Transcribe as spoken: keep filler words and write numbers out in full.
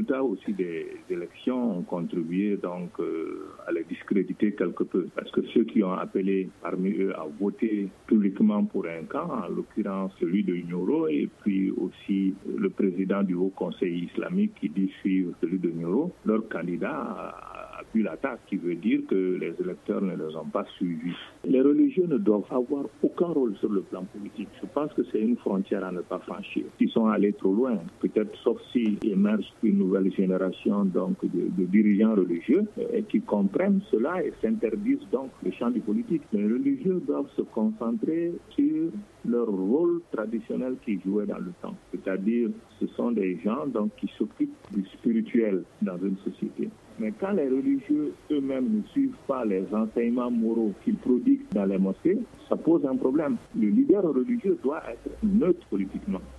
résultats aussi des élections ont contribué donc euh, à les discréditer quelque peu. Parce que ceux qui ont appelé parmi eux à voter publiquement pour un camp, en l'occurrence celui de Nyoro, et puis aussi le président du Haut Conseil islamique qui dit suivre celui de Nyoro, leur candidat a pu l'attaque, qui veut dire que les électeurs ne les ont pas suivis. Les religieux ne doivent avoir aucun rôle sur le plan politique. Je pense que c'est une frontière à ne pas franchir. Ils sont allés trop loin, peut-être sauf s'il émerge une nouvelle génération donc, de, de dirigeants religieux et qui comprennent cela et s'interdisent donc le champ du politique. Les religieux doivent se concentrer sur leur rôle traditionnel qu'ils jouaient dans le temps. C'est-à-dire, ce sont des gens donc, qui s'occupent du spirituel dans une société. Mais quand les religieux eux-mêmes ne suivent pas les enseignements moraux qu'ils prodiguent dans les mosquées, ça pose un problème. Le leader religieux doit être neutre politiquement.